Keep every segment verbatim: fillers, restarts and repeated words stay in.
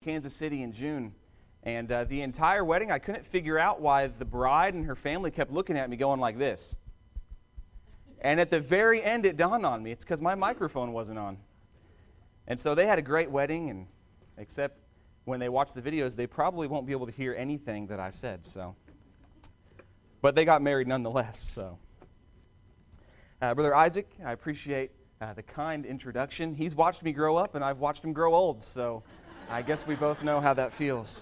Kansas City in June. And uh, the entire wedding, I couldn't figure out why the bride and her family kept looking at me going like this. And at the very end, it dawned on me, it's because my microphone wasn't on. And so they had a great wedding, and except when they watch the videos, they probably won't be able to hear anything that I said. So, but they got married nonetheless. So, uh, Brother Isaac, I appreciate uh, the kind introduction. He's watched me grow up, and I've watched him grow old. So, I guess we both know how that feels.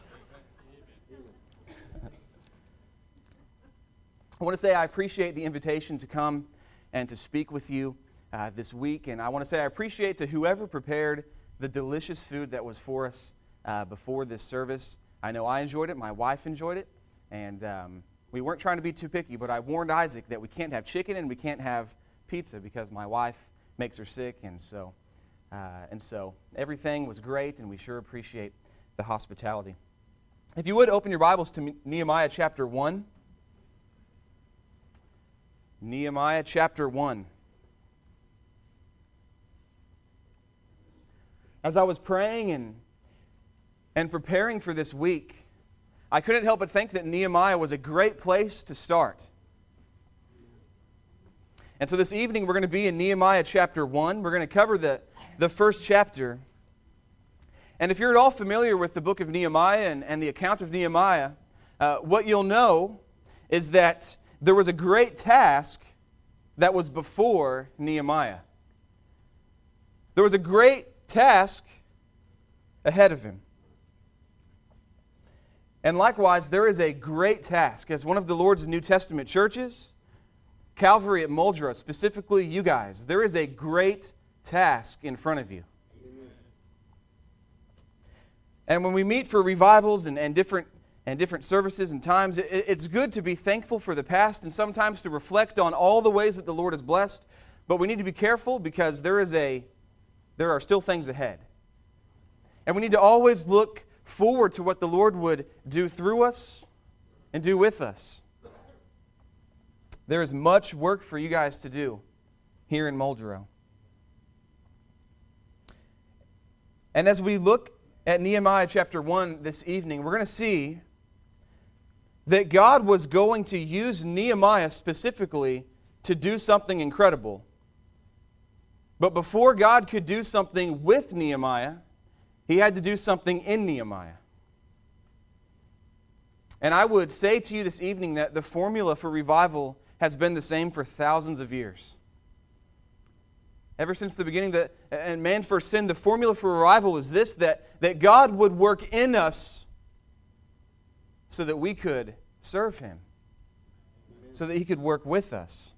I want to say I appreciate the invitation to come and to speak with you uh, this week. And I want to say I appreciate to whoever prepared the delicious food that was for us uh, before this service. I know I enjoyed it. My wife enjoyed it. And um, we weren't trying to be too picky, but I warned Isaac that we can't have chicken and we can't have pizza because my wife makes her sick. And so, uh, and so everything was great, and we sure appreciate the hospitality. If you would, open your Bibles to Nehemiah chapter one. Nehemiah chapter one. As I was praying and, and preparing for this week, I couldn't help but think that Nehemiah was a great place to start. And so this evening we're going to be in Nehemiah chapter one. We're going to cover the, the first chapter. And if you're at all familiar with the book of Nehemiah and, and the account of Nehemiah, uh, what you'll know is that there was a great task that was before Nehemiah. There was a great task ahead of him. And likewise, there is a great task. As one of the Lord's New Testament churches, Calvary at Muldrow, specifically you guys, there is a great task in front of you. Amen. And when we meet for revivals and, and different and different services and times, it, it's good to be thankful for the past and sometimes to reflect on all the ways that the Lord has blessed. But we need to be careful because there is a there are still things ahead. And we need to always look forward to what the Lord would do through us and do with us. There is much work for you guys to do here in Muldrow. And as we look at Nehemiah chapter one this evening, we're going to see that God was going to use Nehemiah specifically to do something incredible. But before God could do something with Nehemiah, He had to do something in Nehemiah. And I would say to you this evening that the formula for revival has been the same for thousands of years. Ever since the beginning that and man first sinned, the formula for revival is this, that, that God would work in us so that we could serve Him, so that He could work with us.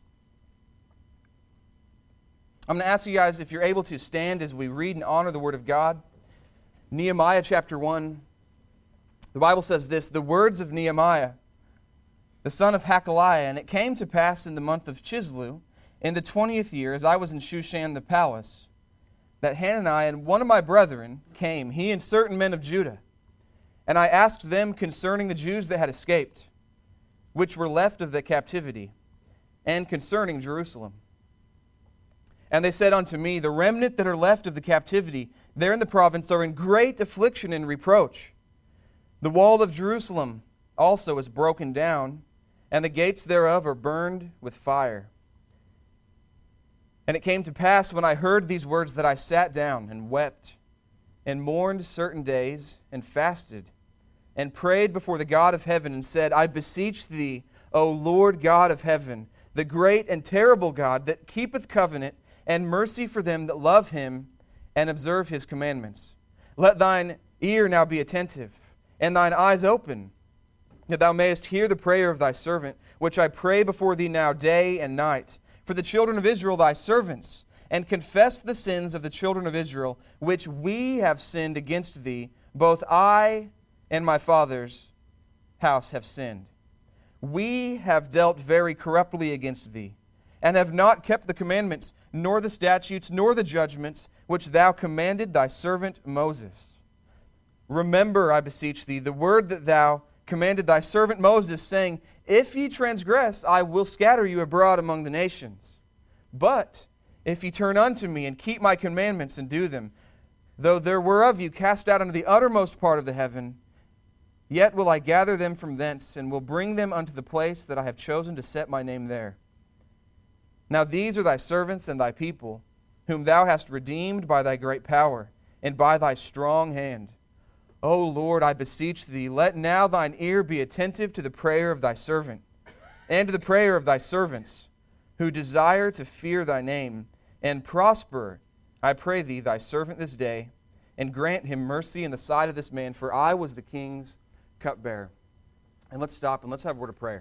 I'm going to ask you guys if you're able to stand as we read and honor the Word of God. Nehemiah chapter one, the Bible says this, the words of Nehemiah, the son of Hakaliah, and it came to pass in the month of Chislew, in the twentieth year, as I was in Shushan the palace, that Hananiah and one of my brethren came, he and certain men of Judah. And I asked them concerning the Jews that had escaped, which were left of the captivity, and concerning Jerusalem. And they said unto me, the remnant that are left of the captivity there in the province are in great affliction and reproach. The wall of Jerusalem also is broken down, and the gates thereof are burned with fire. And it came to pass when I heard these words that I sat down and wept, and mourned certain days, and fasted, and prayed before the God of heaven, and said, I beseech Thee, O Lord God of heaven, the great and terrible God that keepeth covenant and mercy for them that love Him and observe His commandments. Let Thine ear now be attentive, and Thine eyes open, that Thou mayest hear the prayer of Thy servant, which I pray before Thee now day and night, for the children of Israel Thy servants, and confess the sins of the children of Israel, which we have sinned against Thee, both I and my father's house have sinned. We have dealt very corruptly against Thee, and have not kept the commandments, nor the statutes, nor the judgments, which Thou commanded Thy servant Moses. Remember, I beseech Thee, the word that Thou commanded Thy servant Moses, saying, If ye transgress, I will scatter you abroad among the nations. But if ye turn unto me, and keep my commandments, and do them, Though there were of you cast out into the uttermost part of the heaven, yet will I gather them from thence, and will bring them unto the place that I have chosen to set my name there. Now these are thy servants and thy people, whom thou hast redeemed by thy great power, and by thy strong hand. O Lord, I beseech thee, let now thine ear be attentive to the prayer of thy servant, and to the prayer of thy servants, who desire to fear thy name, and prosper, I pray thee, thy servant this day, and grant him mercy in the sight of this man, for I was the king's cupbearer. And let's stop and let's have a word of prayer.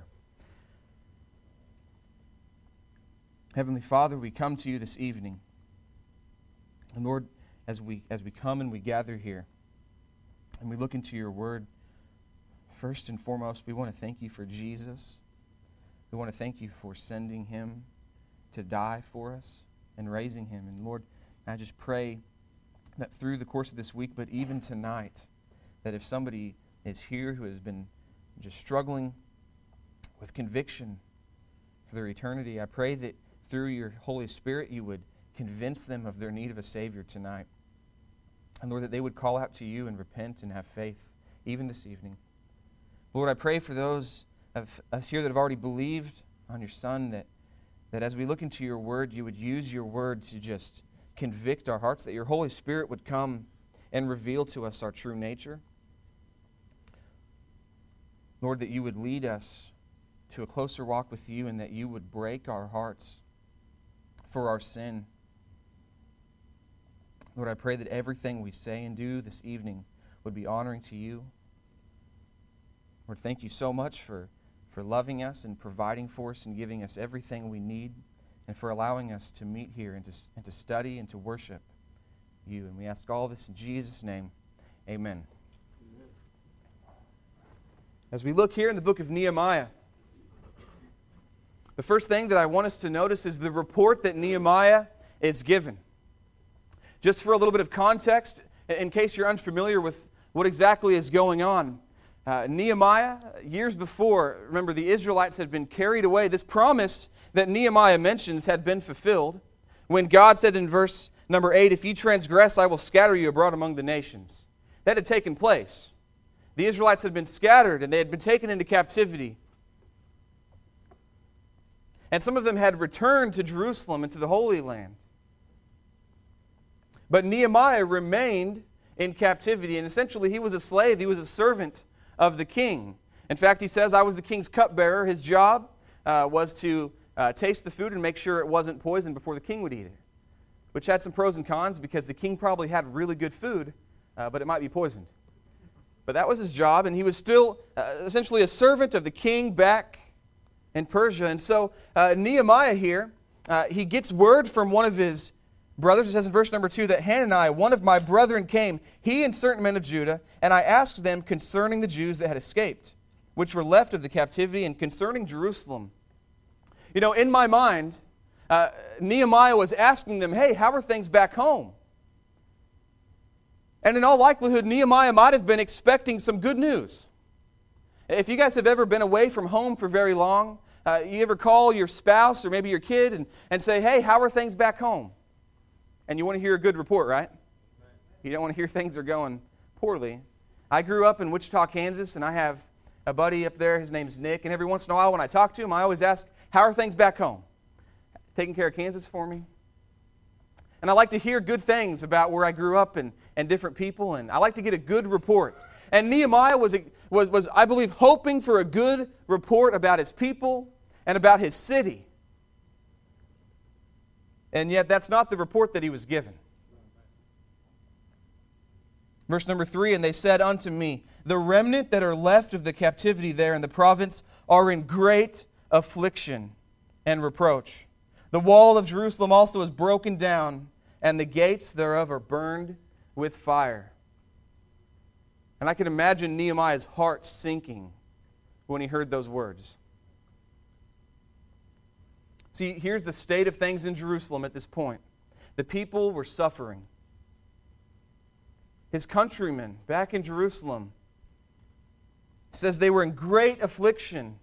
Heavenly Father, we come to you this evening. And Lord, as we as we come and we gather here, and we look into your word, first and foremost, we want to thank you for Jesus. We want to thank you for sending him to die for us and raising him. And Lord, I just pray that through the course of this week, but even tonight, that if somebody is here who has been just struggling with conviction for their eternity, I pray that through your Holy Spirit you would convince them of their need of a Savior tonight. And Lord, that they would call out to you and repent and have faith, even this evening. Lord, I pray for those of us here that have already believed on your Son, that, that as we look into your word, you would use your word to just convict our hearts, that your Holy Spirit would come and reveal to us our true nature. Lord, that you would lead us to a closer walk with you, and that you would break our hearts for our sin. Lord, I pray that everything we say and do this evening would be honoring to you. Lord, thank you so much for, for loving us and providing for us and giving us everything we need, and for allowing us to meet here and to, and to study and to worship you. And we ask all this in Jesus' name. Amen. Amen. As we look here in the book of Nehemiah, the first thing that I want us to notice is the report that Nehemiah is given. Just for a little bit of context, in case you're unfamiliar with what exactly is going on, Uh, Nehemiah, years before, remember, the Israelites had been carried away. This promise that Nehemiah mentions had been fulfilled when God said in verse number eight, "If you transgress, I will scatter you abroad among the nations." That had taken place. The Israelites had been scattered and they had been taken into captivity. And some of them had returned to Jerusalem and to the Holy Land. But Nehemiah remained in captivity, and essentially he was a slave, he was a servant of the king. In fact, he says, I was the king's cupbearer. His job uh, was to uh, taste the food and make sure it wasn't poisoned before the king would eat it, which had some pros and cons because the king probably had really good food, uh, but it might be poisoned. But that was his job, and he was still uh, essentially a servant of the king back in Persia. And so uh, Nehemiah here, uh, he gets word from one of his brothers. It says in verse number two that Hananiah, one of my brethren, came, he and certain men of Judah, and I asked them concerning the Jews that had escaped, which were left of the captivity, and concerning Jerusalem. You know, in my mind, uh, Nehemiah was asking them, hey, how are things back home? And in all likelihood, Nehemiah might have been expecting some good news. If you guys have ever been away from home for very long, uh, you ever call your spouse or maybe your kid and, and say, hey, how are things back home? And you want to hear a good report, right? You don't want to hear things are going poorly. I grew up in Wichita, Kansas, and I have a buddy up there. His name's Nick. And every once in a while when I talk to him, I always ask, how are things back home? Taking care of Kansas for me? And I like to hear good things about where I grew up and, and different people. And I like to get a good report. And Nehemiah was, was, was, I believe, hoping for a good report about his people and about his city. And yet that's not the report that he was given. Verse number three, and they said unto me, the remnant that are left of the captivity there in the province are in great affliction and reproach. The wall of Jerusalem also is broken down, and the gates thereof are burned with fire. And I can imagine Nehemiah's heart sinking when he heard those words. See, here's the state of things in Jerusalem at this point. The people were suffering. His countrymen back in Jerusalem says they were in great affliction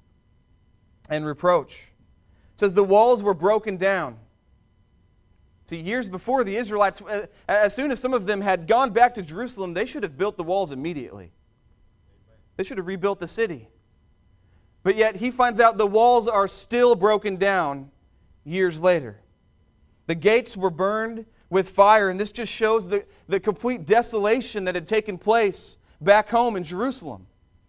and reproach. It says the walls were broken down. See, years before, the Israelites, as soon as some of them had gone back to Jerusalem, they should have built the walls immediately. They should have rebuilt the city. But yet he finds out the walls are still broken down years later. The gates were burned with fire, and this just shows the, the complete desolation that had taken place back home in Jerusalem.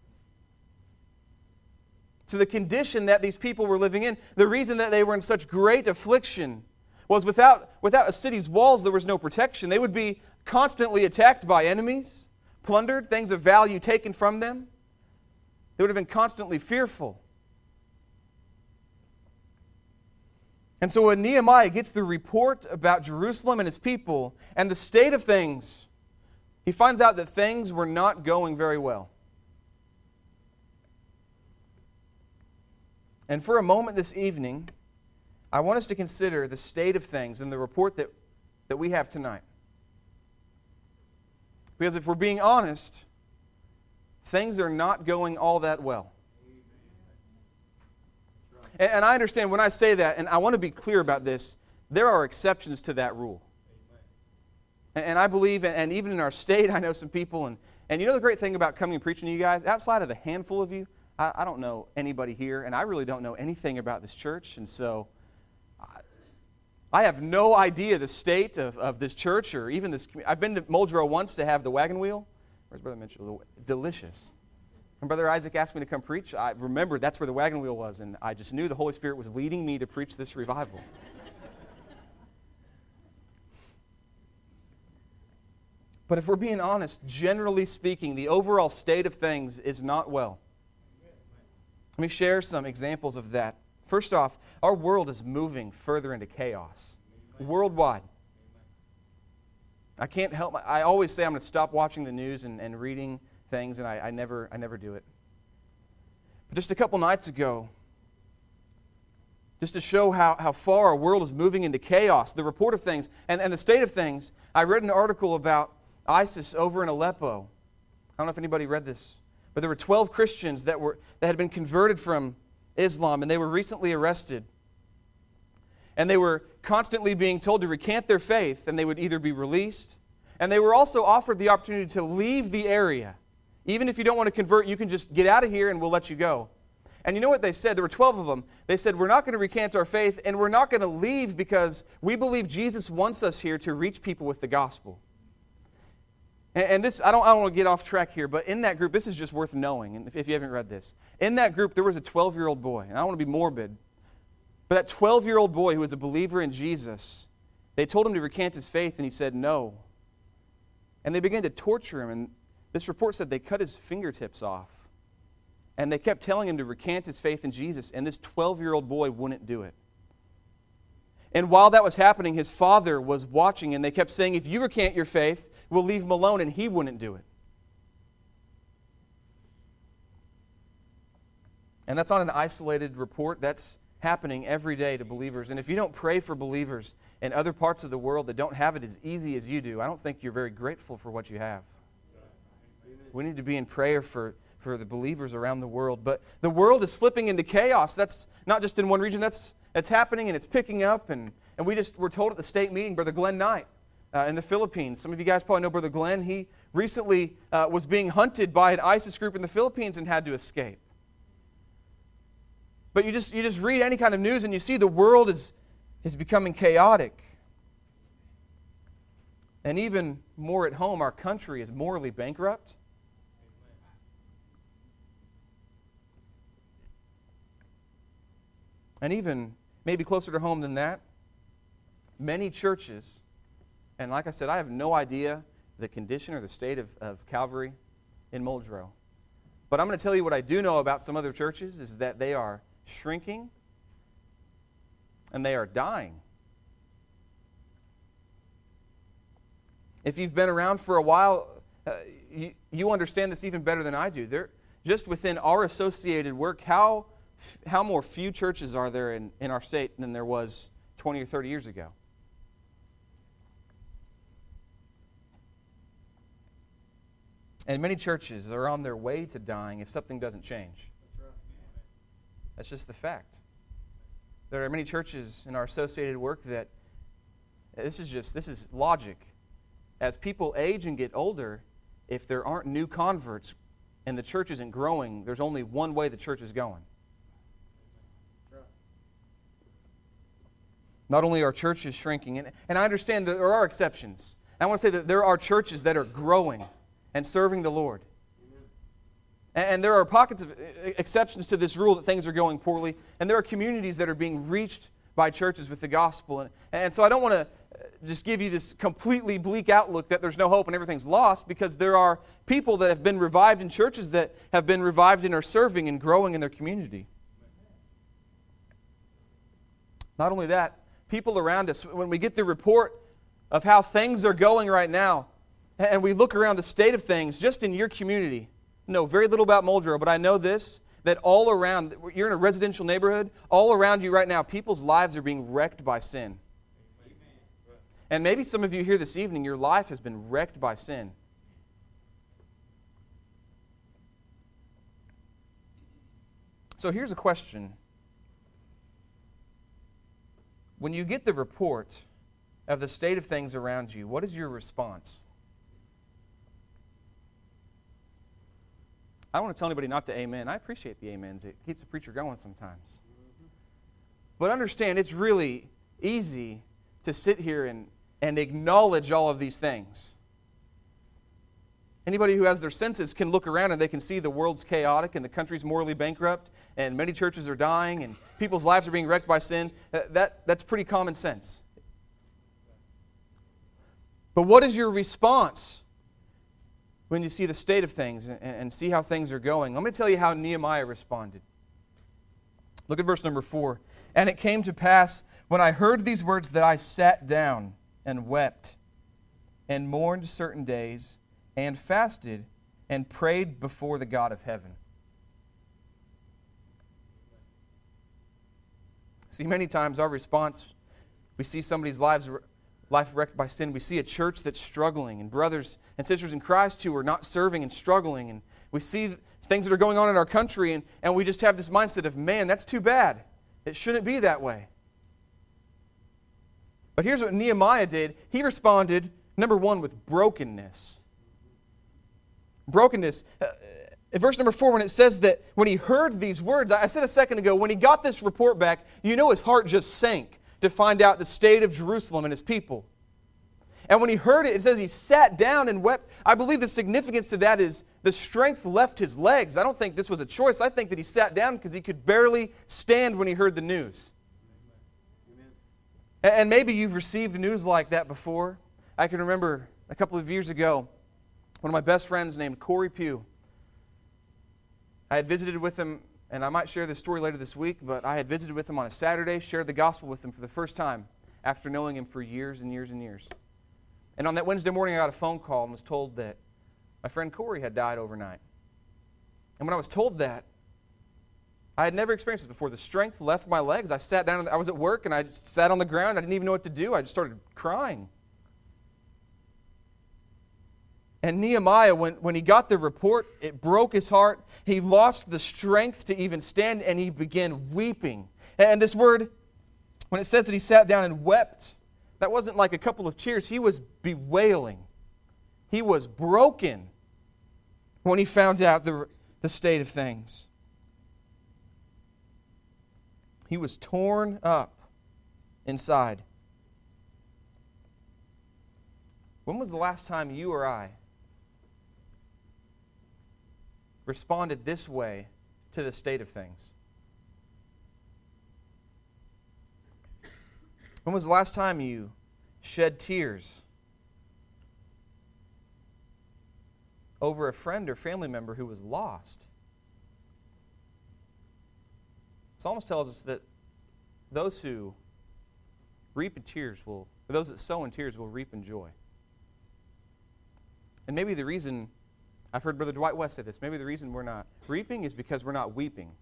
To the condition that these people were living in, the reason that they were in such great affliction was without, without a city's walls, there was no protection. They would be constantly attacked by enemies, plundered, things of value taken from them. They would have been constantly fearful. And so when Nehemiah gets the report about Jerusalem and his people and the state of things, he finds out that things were not going very well. And for a moment this evening, I want us to consider the state of things in the report that, that we have tonight. Because if we're being honest, things are not going all that well. And, and I understand when I say that, and I want to be clear about this, there are exceptions to that rule. And, and I believe, and, and even in our state, I know some people, and, and you know the great thing about coming and preaching to you guys, outside of a handful of you, I, I don't know anybody here, and I really don't know anything about this church, and so I, I have no idea the state of, of this church, or even this. I've been to Muldrow once to have the wagon wheel. Where's Brother Mitchell? Delicious. When Brother Isaac asked me to come preach, I remembered that's where the wagon wheel was, and I just knew the Holy Spirit was leading me to preach this revival. But if we're being honest, generally speaking, the overall state of things is not well. Let me share some examples of that. First off, our world is moving further into chaos, worldwide. I can't help, my, I always say I'm going to stop watching the news and, and reading things, and I, I never I never do it. But just a couple nights ago, just to show how, how far our world is moving into chaos, the report of things, and, and the state of things, I read an article about ISIS over in Aleppo. I don't know if anybody read this, but there were twelve Christians that were that had been converted from Islam, and they were recently arrested. And they were constantly being told to recant their faith, and they would either be released, and they were also offered the opportunity to leave the area. Even if you don't want to convert, you can just get out of here and we'll let you go. And you know what they said? There were twelve of them. They said, we're not going to recant our faith, and we're not going to leave because we believe Jesus wants us here to reach people with the gospel. And, and this, I don't, I don't want to get off track here, but in that group, this is just worth knowing, and if, if you haven't read this. In that group, there was a twelve-year-old boy, and I don't want to be morbid, but that twelve-year-old boy who was a believer in Jesus, they told him to recant his faith, and he said no. And they began to torture him, and this report said they cut his fingertips off. And they kept telling him to recant his faith in Jesus, and this twelve-year-old boy wouldn't do it. And while that was happening, his father was watching, and they kept saying, if you recant your faith, we'll leave him alone, and he wouldn't do it. And that's not an isolated report. That's happening every day to believers. And if you don't pray for believers in other parts of the world that don't have it as easy as you do, I don't think you're very grateful for what you have. We need to be in prayer for, for the believers around the world. But the world is slipping into chaos. That's not just in one region. That's that's happening, and it's picking up. And, and we just were told at the state meeting, Brother Glenn Knight uh, in the Philippines. Some of you guys probably know Brother Glenn. He recently uh, was being hunted by an ISIS group in the Philippines and had to escape. But you just you just read any kind of news and you see the world is, is becoming chaotic. And even more at home, our country is morally bankrupt. And even maybe closer to home than that, many churches, and like I said, I have no idea the condition or the state of, of Calvary in Muldrow. But I'm going to tell you what I do know about some other churches is that they are shrinking and they are dying. If you've been around for a while, uh, you, you understand this even better than I do. There, just within our associated work, how how more few churches are there in, in our state than there was twenty or thirty years ago? And many churches are on their way to dying if something doesn't change. That's just the fact. There are many churches in our associated work that This is just, this is logic. As people age and get older, if there aren't new converts and the church isn't growing, there's only one way the church is going. Not only are churches shrinking, and, and I understand that there are exceptions. I want to say that there are churches that are growing and serving the Lord. And, and there are pockets of exceptions to this rule that things are going poorly, and there are communities that are being reached by churches with the gospel. And, and so I don't want to just give you this completely bleak outlook that there's no hope and everything's lost, because there are people that have been revived in churches that have been revived and are serving and growing in their community. Not only that, people around us, when we get the report of how things are going right now, and we look around the state of things just in your community, know very little about Muldrow, but I know this, that all around, you're in a residential neighborhood, all around you right now, people's lives are being wrecked by sin. And maybe some of you here this evening, your life has been wrecked by sin. So here's a question. When you get the report of the state of things around you, what is your response? I don't want to tell anybody not to amen. I appreciate the amens. It keeps the preacher going sometimes. But understand, it's really easy to sit here and, and acknowledge all of these things. Anybody who has their senses can look around and they can see the world's chaotic and the country's morally bankrupt and many churches are dying and people's lives are being wrecked by sin. That, that, that's pretty common sense. But what is your response when you see the state of things and, and see how things are going? Let me tell you how Nehemiah responded. Look at verse number four. And it came to pass, when I heard these words, that I sat down and wept and mourned certain days and fasted and prayed before the God of heaven. See, many times our response, we see somebody's lives, life wrecked by sin. We see a church that's struggling and brothers and sisters in Christ who are not serving and struggling. And we see things that are going on in our country and, and we just have this mindset of, man, that's too bad. It shouldn't be that way. But here's what Nehemiah did. He responded, number one, with brokenness. Brokenness. Uh, in verse number four, when it says that when he heard these words, I said a second ago, when he got this report back, you know his heart just sank to find out the state of Jerusalem and his people. And when he heard it, it says he sat down and wept. I believe the significance to that is the strength left his legs. I don't think this was a choice. I think that he sat down because he could barely stand when he heard the news. Amen. And maybe you've received news like that before. I can remember a couple of years ago, one of my best friends named Corey Pugh. I had visited with him, and I might share this story later this week, but I had visited with him on a Saturday, shared the gospel with him for the first time after knowing him for years and years and years. And on that Wednesday morning, I got a phone call and was told that my friend Corey had died overnight. And when I was told that, I had never experienced this before. The strength left my legs. I sat down, I was at work, and I just sat on the ground. I didn't even know what to do. I just started crying. And Nehemiah, when, when he got the report, it broke his heart. He lost the strength to even stand, and he began weeping. And this word, when it says that he sat down and wept, that wasn't like a couple of tears. He was bewailing. He was broken when he found out the, the state of things. He was torn up inside. When was the last time you or I responded this way to the state of things? When was the last time you shed tears over a friend or family member who was lost? Psalms tells us that those who reap in tears will, or those that sow in tears will reap in joy. And maybe the reason, I've heard Brother Dwight West say this, maybe the reason we're not reaping is because we're not weeping.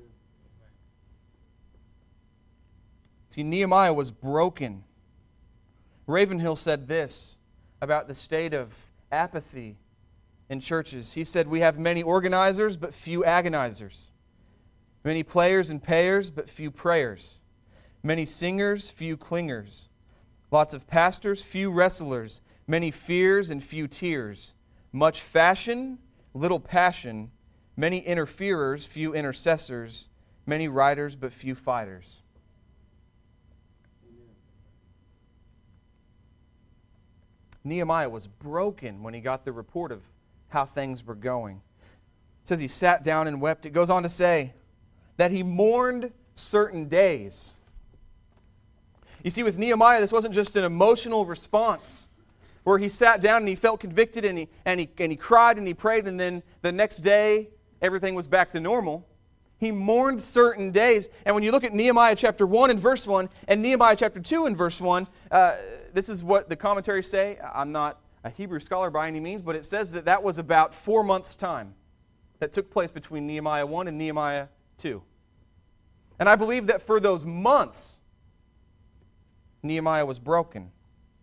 See, Nehemiah was broken. Ravenhill said this about the state of apathy in churches. He said, we have many organizers, but few agonizers. Many players and payers, but few prayers. Many singers, few clingers. Lots of pastors, few wrestlers, many fears and few tears. Much fashion, little passion, many interferers, few intercessors, many writers, but few fighters. Nehemiah was broken when he got the report of how things were going. It says he sat down and wept. It goes on to say that he mourned certain days. You see, with Nehemiah, this wasn't just an emotional response where he sat down and he felt convicted and he, and he, and he cried and he prayed, and then the next day everything was back to normal. He mourned certain days. And when you look at Nehemiah chapter one and verse one and Nehemiah chapter two and verse one, uh, this is what the commentaries say. I'm not a Hebrew scholar by any means, but it says that that was about four months' time that took place between Nehemiah one and Nehemiah two. And I believe that for those months, Nehemiah was broken.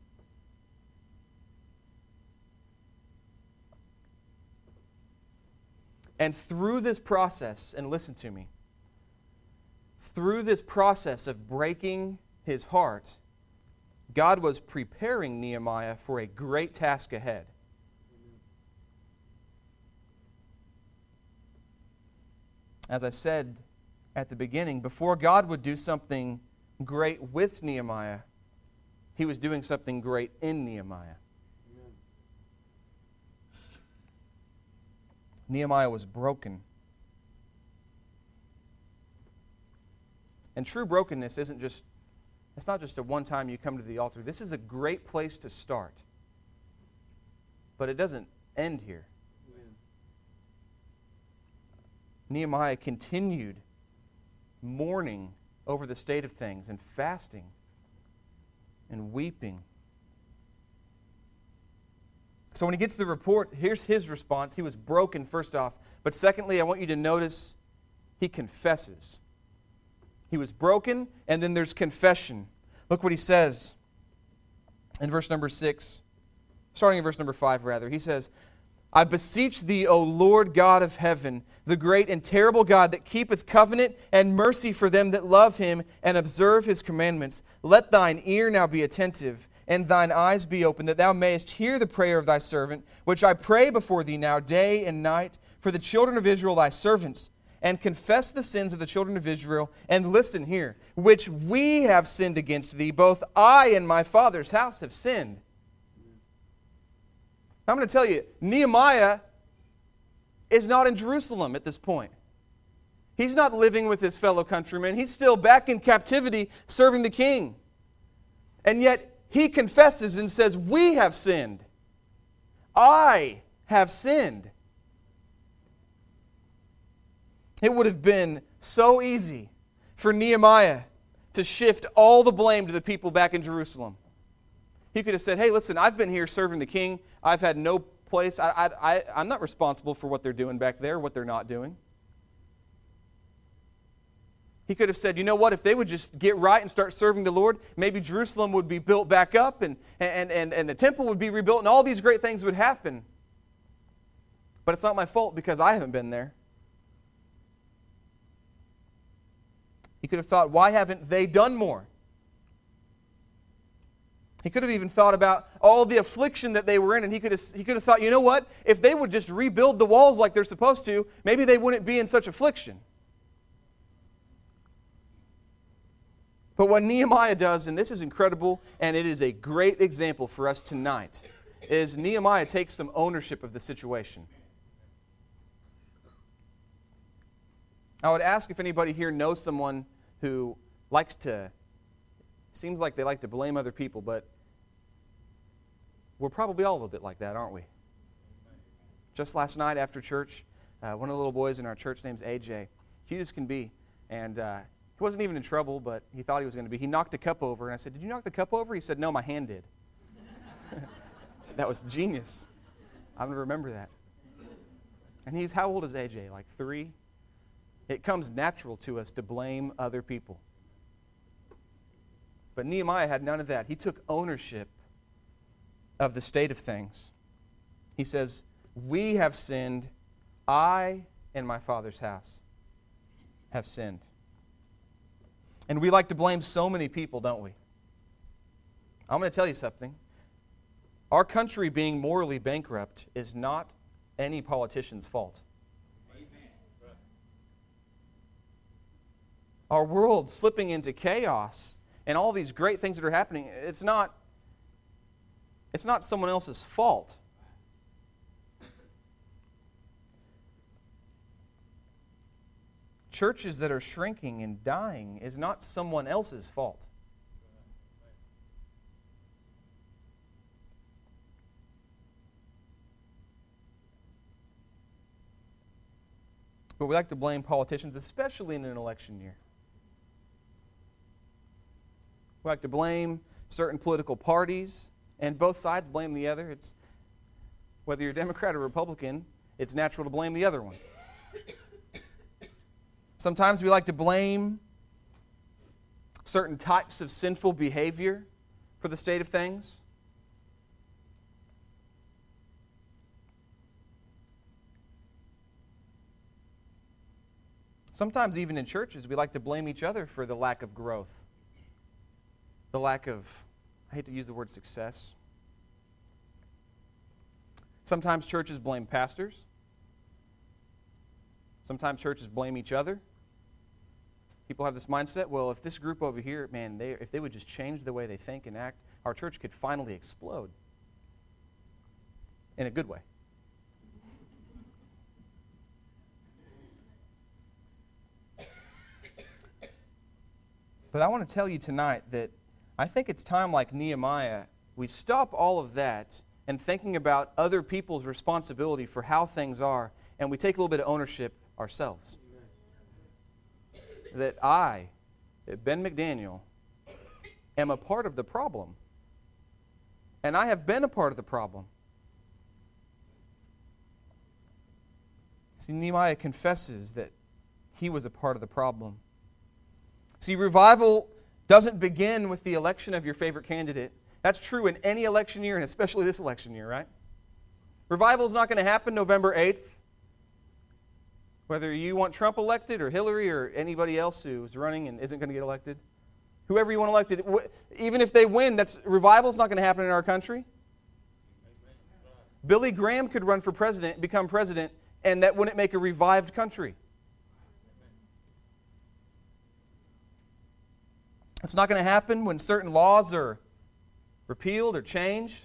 And through this process, and listen to me, through this process of breaking his heart, God was preparing Nehemiah for a great task ahead. As I said at the beginning, before God would do something great with Nehemiah, He was doing something great in Nehemiah. Amen. Nehemiah was broken. And true brokenness isn't just, it's not just a one time you come to the altar. This is a great place to start. But it doesn't end here. Amen. Nehemiah continued mourning over the state of things and fasting and weeping. So when he gets the report, here's his response. He was broken, first off. But secondly, I want you to notice he confesses. He was broken, and then there's confession. Look what he says in verse number six. Starting in verse number five, rather. He says, I beseech thee, O Lord God of heaven, the great and terrible God that keepeth covenant and mercy for them that love him and observe his commandments. Let thine ear now be attentive, and thine eyes be open, that thou mayest hear the prayer of thy servant, which I pray before thee now day and night for the children of Israel thy servants, and confess the sins of the children of Israel, and listen here, which we have sinned against thee, both I and my father's house have sinned. I'm going to tell you, Nehemiah is not in Jerusalem at this point. He's not living with his fellow countrymen. He's still back in captivity serving the king. And yet he confesses and says, we have sinned. I have sinned. It would have been so easy for Nehemiah to shift all the blame to the people back in Jerusalem. He could have said, hey, listen, I've been here serving the king. I've had no place. I, I, I, I'm not responsible for what they're doing back there, what they're not doing. He could have said, you know what, if they would just get right and start serving the Lord, maybe Jerusalem would be built back up and, and, and, and the temple would be rebuilt and all these great things would happen. But it's not my fault because I haven't been there. He could have thought, why haven't they done more? He could have even thought about all the affliction that they were in, and he could have, he could have thought, you know what? If they would just rebuild the walls like they're supposed to, maybe they wouldn't be in such affliction. But what Nehemiah does, and this is incredible, and it is a great example for us tonight, is Nehemiah takes some ownership of the situation. I would ask if anybody here knows someone who likes to, seems like they like to blame other people, but we're probably all a little bit like that, aren't we? Just last night after church, uh, one of the little boys in our church named A J, cute as can be, and uh, he wasn't even in trouble, but he thought he was going to be. He knocked a cup over, and I said, did you knock the cup over? He said, no, my hand did. That was genius. I'm going to remember that. And he's, how old is A J? Like three? It comes natural to us to blame other people. But Nehemiah had none of that. He took ownership of the state of things. He says, we have sinned. I and my father's house have sinned. And we like to blame so many people, don't we? I'm going to tell you something. Our country being morally bankrupt is not any politician's fault. Our world slipping into chaos and all these great things that are happening, it's not, it's not someone else's fault. Churches that are shrinking and dying is not someone else's fault. But we like to blame politicians, especially in an election year. We like to blame certain political parties, and both sides blame the other. It's whether you're Democrat or Republican, it's natural to blame the other one. Sometimes we like to blame certain types of sinful behavior for the state of things. Sometimes even in churches, we like to blame each other for the lack of growth. The lack of, I hate to use the word success. Sometimes churches blame pastors. Sometimes churches blame each other. People have this mindset, well, if this group over here, man, they, if they would just change the way they think and act, our church could finally explode. In a good way. But I want to tell you tonight that I think it's time, like Nehemiah, we stop all of that and thinking about other people's responsibility for how things are, and we take a little bit of ownership ourselves. That I, Ben McDaniel, am a part of the problem. And I have been a part of the problem. See, Nehemiah confesses that he was a part of the problem. See, revival doesn't begin with the election of your favorite candidate. That's true in any election year, and especially this election year, right? Revival is not going to happen November eighth. Whether you want Trump elected or Hillary or anybody else who's running and isn't going to get elected. Whoever you want elected, even if they win, that's revival's not going to happen in our country. Billy Graham could run for president, become president, and that wouldn't make a revived country. It's not going to happen when certain laws are repealed or changed.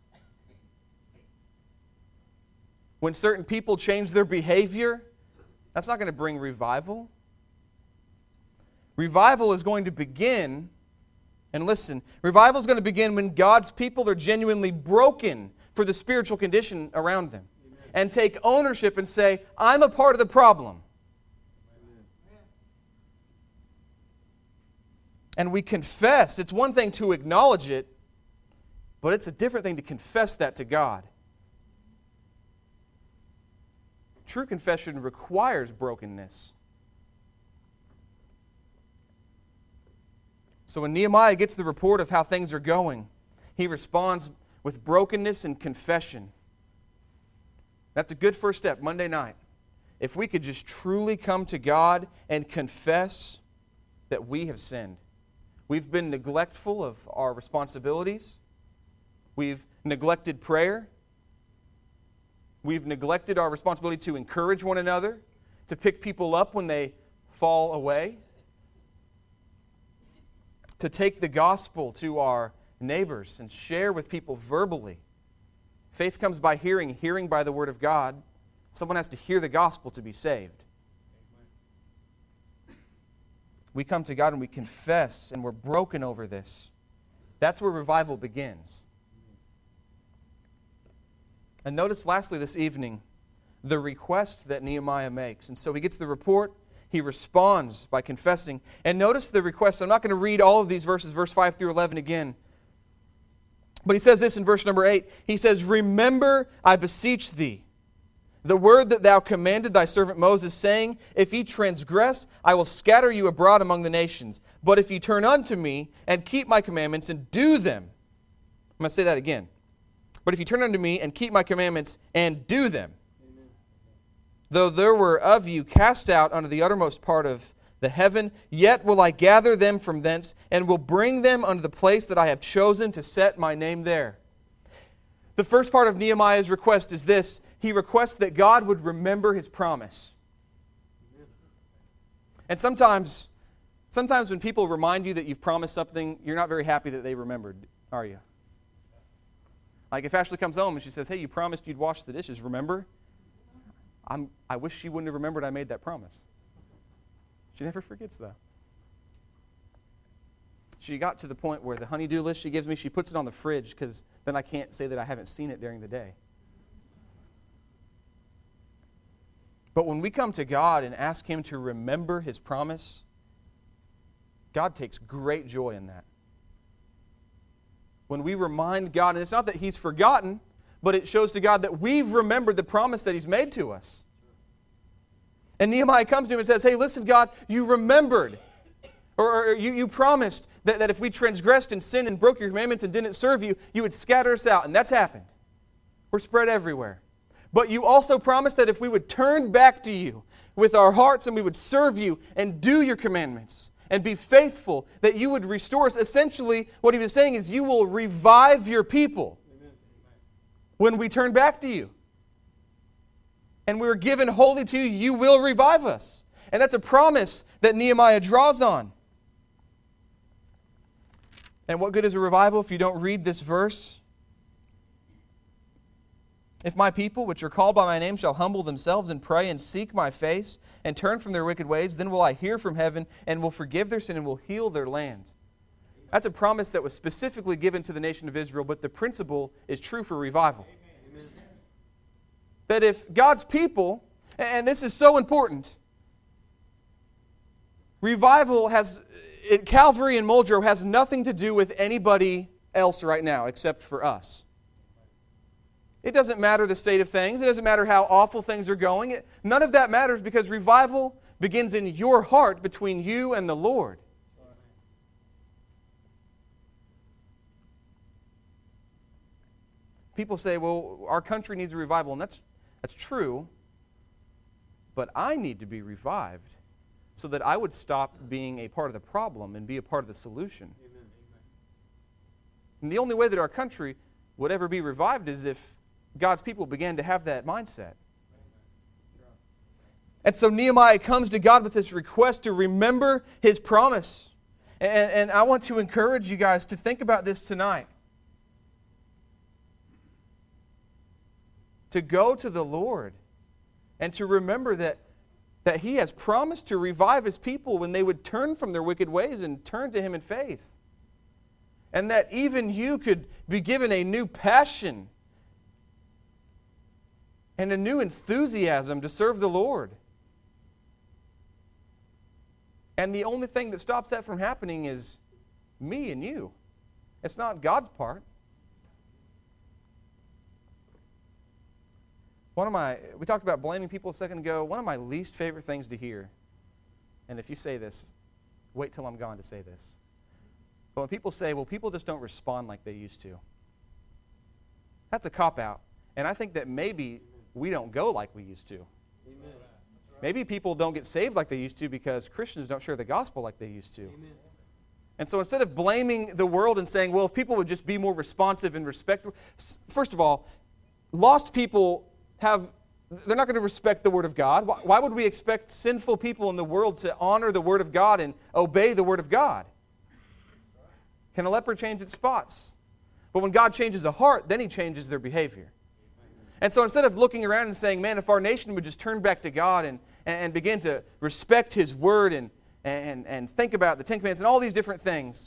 When certain people change their behavior, that's not going to bring revival. Revival is going to begin, and listen, revival is going to begin when God's people are genuinely broken for the spiritual condition around them. Amen. And take ownership and say, I'm a part of the problem. And we confess. It's one thing to acknowledge it, but it's a different thing to confess that to God. True confession requires brokenness. So when Nehemiah gets the report of how things are going, he responds with brokenness and confession. That's a good first step, Monday night. If we could just truly come to God and confess that we have sinned. We've been neglectful of our responsibilities. We've neglected prayer. We've neglected our responsibility to encourage one another, to pick people up when they fall away, to take the gospel to our neighbors and share with people verbally. Faith comes by hearing, hearing by the Word of God. Someone has to hear the gospel to be saved. We come to God and we confess, and we're broken over this. That's where revival begins. And notice lastly this evening, the request that Nehemiah makes. And so he gets the report, he responds by confessing. And notice the request. I'm not going to read all of these verses, verse five through eleven again. But he says this in verse number eight. He says, remember, I beseech thee, the word that thou commanded thy servant Moses, saying, if ye transgress, I will scatter you abroad among the nations. But if ye turn unto me, and keep my commandments, and do them. I'm going to say that again. But if ye turn unto me, and keep my commandments, and do them. Amen. Though there were of you cast out unto the uttermost part of the heaven, yet will I gather them from thence, and will bring them unto the place that I have chosen to set my name there. The first part of Nehemiah's request is this. He requests that God would remember His promise. And sometimes, sometimes when people remind you that you've promised something, you're not very happy that they remembered, are you? Like if Ashley comes home and she says, hey, you promised you'd wash the dishes, remember? I'm, I wish she wouldn't have remembered I made that promise. She never forgets, though. She got to the point where the honey-do list she gives me, she puts it on the fridge because then I can't say that I haven't seen it during the day. But when we come to God and ask Him to remember His promise, God takes great joy in that. When we remind God, and it's not that He's forgotten, but it shows to God that we've remembered the promise that He's made to us. And Nehemiah comes to him and says, hey, listen, God, you remembered, or, or you, you promised that, that if we transgressed and sinned and broke your commandments and didn't serve you, you would scatter us out. And that's happened. We're spread everywhere. But you also promised that if we would turn back to you with our hearts and we would serve you and do your commandments and be faithful, that you would restore us. Essentially, what he was saying is you will revive your people when we turn back to you. And we're given wholly to you, you will revive us. And that's a promise that Nehemiah draws on. And what good is a revival if you don't read this verse? If my people, which are called by my name, shall humble themselves and pray and seek my face and turn from their wicked ways, then will I hear from heaven and will forgive their sin and will heal their land. That's a promise that was specifically given to the nation of Israel, but the principle is true for revival. Amen. That if God's people, and this is so important, revival has, at Calvary and Muldrow has nothing to do with anybody else right now except for us. It doesn't matter the state of things. It doesn't matter how awful things are going. It, none of that matters because revival begins in your heart between you and the Lord. People say, well, our country needs a revival, and that's, that's true, but I need to be revived so that I would stop being a part of the problem and be a part of the solution. Amen. And the only way that our country would ever be revived is if God's people began to have that mindset. And so Nehemiah comes to God with this request to remember His promise. And, and I want to encourage you guys to think about this tonight. To go to the Lord and to remember that, that He has promised to revive His people when they would turn from their wicked ways and turn to Him in faith. And that even you could be given a new passion and a new enthusiasm to serve the Lord. And the only thing that stops that from happening is me and you. It's not God's part. One of my, we talked about blaming people a second ago. One of my least favorite things to hear, and if you say this, wait till I'm gone to say this. But when people say, well, people just don't respond like they used to. That's a cop-out. And I think that maybe we don't go like we used to. Amen. Maybe people don't get saved like they used to because Christians don't share the gospel like they used to. Amen. And so instead of blaming the world and saying, well, if people would just be more responsive and respectful, first of all, lost people have, they're not going to respect the Word of God. Why, why would we expect sinful people in the world to honor the Word of God and obey the Word of God? Can a leper change its spots? But when God changes a heart, then He changes their behavior. And so instead of looking around and saying, man, if our nation would just turn back to God and, and begin to respect His Word and, and, and think about the Ten Commandments and all these different things,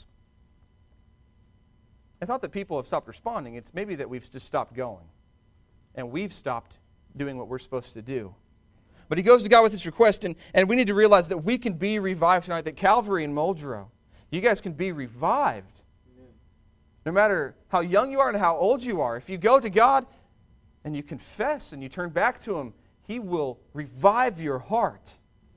it's not that people have stopped responding. It's maybe that we've just stopped going. And we've stopped doing what we're supposed to do. But he goes to God with this request, and, and we need to realize that we can be revived tonight, that Calvary and Muldrow, you guys can be revived. Amen. No matter how young you are and how old you are. If you go to God and you confess and you turn back to Him, He will revive your heart.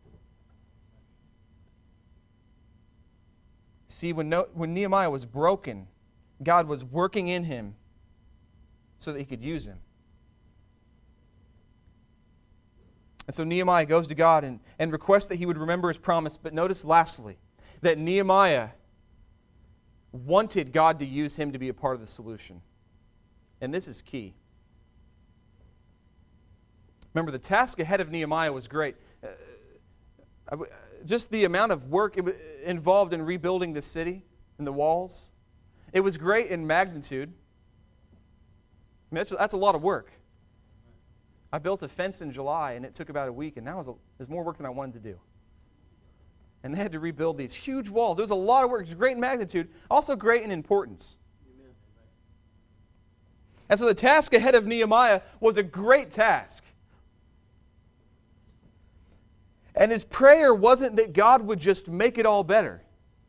See, when, no, when Nehemiah was broken, God was working in him so that He could use him. And so Nehemiah goes to God and, and requests that he would remember his promise. But notice lastly, that Nehemiah wanted God to use him to be a part of the solution. And this is key. Remember, the task ahead of Nehemiah was great. Uh, just the amount of work it involved in rebuilding the city and the walls. It was great in magnitude. I mean, that's, that's a lot of work. I built a fence in July, and it took about a week, and that was, a, it was more work than I wanted to do. And they had to rebuild these huge walls. It was a lot of work. It was great in magnitude, also great in importance. Amen. And so the task ahead of Nehemiah was a great task. And his prayer wasn't that God would just make it all better.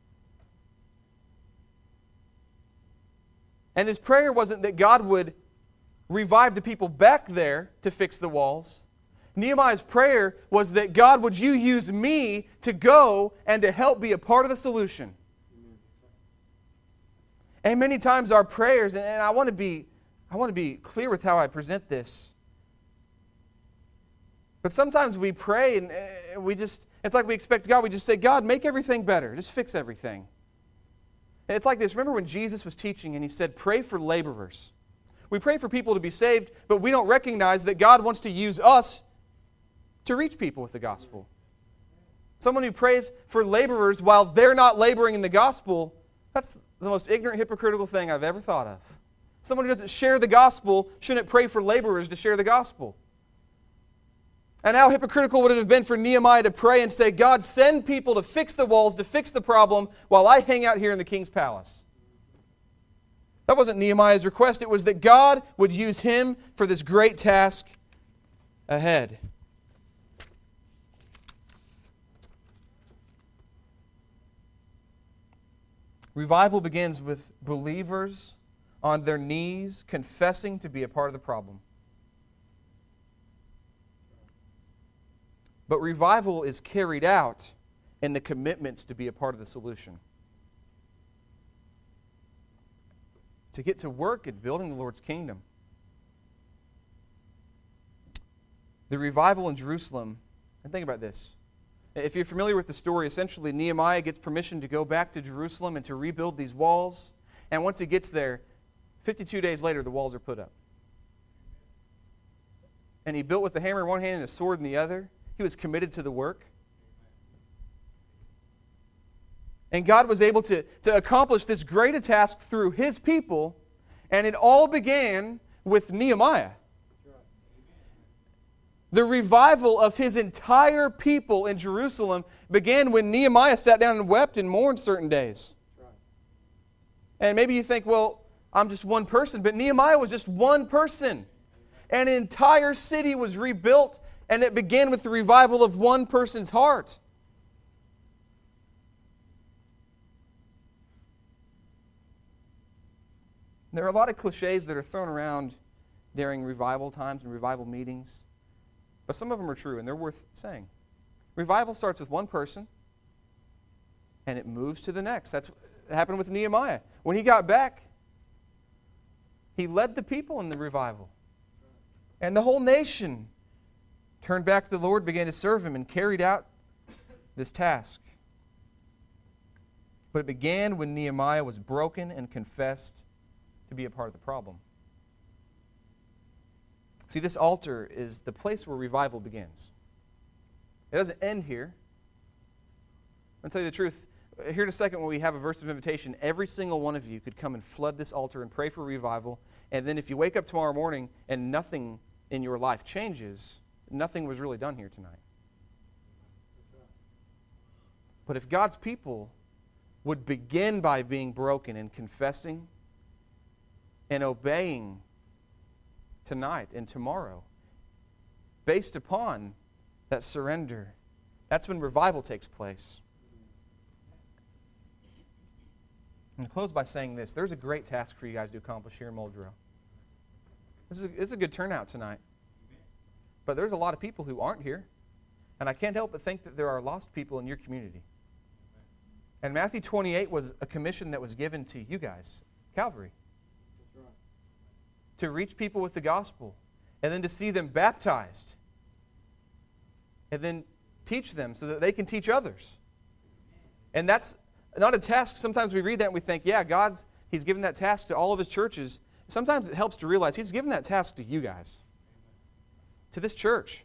And his prayer wasn't that God would revive the people back there to fix the walls. Nehemiah's prayer was that God, would you use me to go and to help be a part of the solution? And many times our prayers, and I want to be, I want to be clear with how I present this. But sometimes we pray and we just, it's like we expect God, we just say, God, make everything better. Just fix everything. And it's like this. Remember when Jesus was teaching and he said, pray for laborers. We pray for people to be saved, but we don't recognize that God wants to use us to reach people with the gospel. Someone who prays for laborers while they're not laboring in the gospel, that's the most ignorant, hypocritical thing I've ever thought of. Someone who doesn't share the gospel shouldn't pray for laborers to share the gospel. And how hypocritical would it have been for Nehemiah to pray and say, God, send people to fix the walls, to fix the problem, while I hang out here in the king's palace? That wasn't Nehemiah's request. It was that God would use him for this great task ahead. Revival begins with believers on their knees confessing to be a part of the problem. But revival is carried out in the commitments to be a part of the solution. To get to work at building the Lord's kingdom. The revival in Jerusalem, and think about this. If you're familiar with the story, essentially Nehemiah gets permission to go back to Jerusalem and to rebuild these walls. And once he gets there, fifty-two days later, the walls are put up. And he built with a hammer in one hand and a sword in the other. He was committed to the work. And God was able to, to accomplish this great task through His people, and it all began with Nehemiah. The revival of His entire people in Jerusalem began when Nehemiah sat down and wept and mourned certain days. And maybe you think, well, I'm just one person, but Nehemiah was just one person. An entire city was rebuilt, and it began with the revival of one person's heart. There are a lot of cliches that are thrown around during revival times and revival meetings, but some of them are true, and they're worth saying. Revival starts with one person, and it moves to the next. That's what happened with Nehemiah. When he got back, he led the people in the revival. And the whole nation turned back to the Lord, began to serve Him, and carried out this task. But it began when Nehemiah was broken and confessed to be a part of the problem. See, this altar is the place where revival begins. It doesn't end here. I'll tell you the truth. Here in a second, when we have a verse of invitation, every single one of you could come and flood this altar and pray for revival. And then if you wake up tomorrow morning and nothing in your life changes, nothing was really done here tonight. But if God's people would begin by being broken and confessing and obeying tonight and tomorrow, based upon that surrender, that's when revival takes place. And I'll close by saying this. There's a great task for you guys to accomplish here in Muldrow. This is a, this is a good turnout tonight. But there's a lot of people who aren't here. And I can't help but think that there are lost people in your community. And Matthew twenty-eight was a commission that was given to you guys, Calvary. That's right. To reach people with the gospel. And then to see them baptized. and then teach them so that they can teach others. And that's not a task. Sometimes we read that and we think, yeah, God's He's given that task to all of His churches. Sometimes it helps to realize He's given that task to you guys, to this church.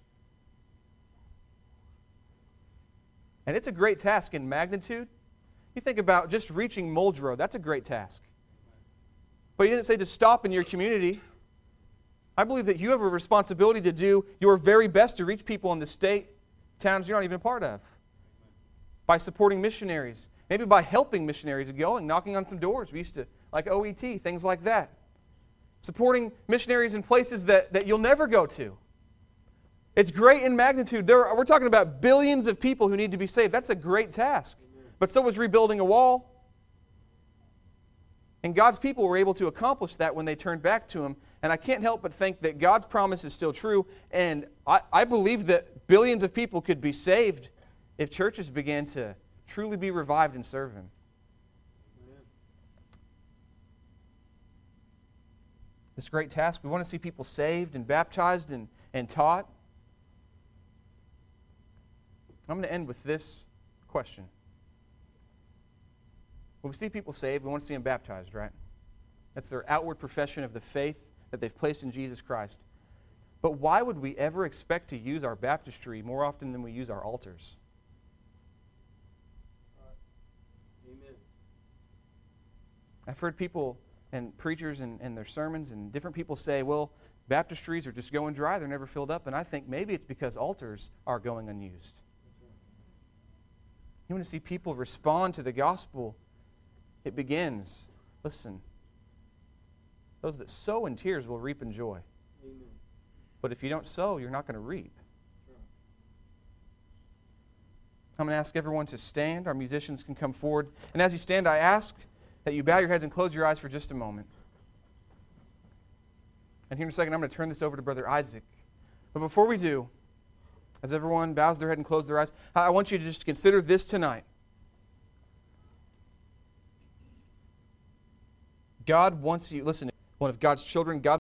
And it's a great task in magnitude. You think about just reaching Muldrow, that's a great task. But He didn't say to stop in your community. I believe that you have a responsibility to do your very best to reach people in the state, towns you're not even a part of. By supporting missionaries. Maybe by helping missionaries going, knocking on some doors. We used to, like O E T, things like that. Supporting missionaries in places that, that you'll never go to. It's great in magnitude. There are, we're talking about billions of people who need to be saved. That's a great task. But so was rebuilding a wall. And God's people were able to accomplish that when they turned back to Him. And I can't help but think that God's promise is still true. And I, I believe that billions of people could be saved if churches began to truly be revived and serve Him. Amen. This great task, we want to see people saved and baptized and, and taught. I'm going to end with this question. When we see people saved, we want to see them baptized, right? That's their outward profession of the faith that they've placed in Jesus Christ. But why would we ever expect to use our baptistry more often than we use our altars? Amen. I've heard people and preachers and, and their sermons and different people say, well, baptistries are just going dry, they're never filled up. And I think maybe it's because altars are going unused. You want to see people respond to the gospel? It begins, listen, those that sow in tears will reap in joy. Amen. But if you don't sow, you're not going to reap. Sure. I'm going to ask everyone to stand. Our musicians can come forward. And as you stand, I ask that you bow your heads and close your eyes for just a moment. And here in a second, I'm going to turn this over to Brother Isaac. But before we do, as everyone bows their head and closes their eyes, I want you to just consider this tonight. God wants you, listen, one of God's children, God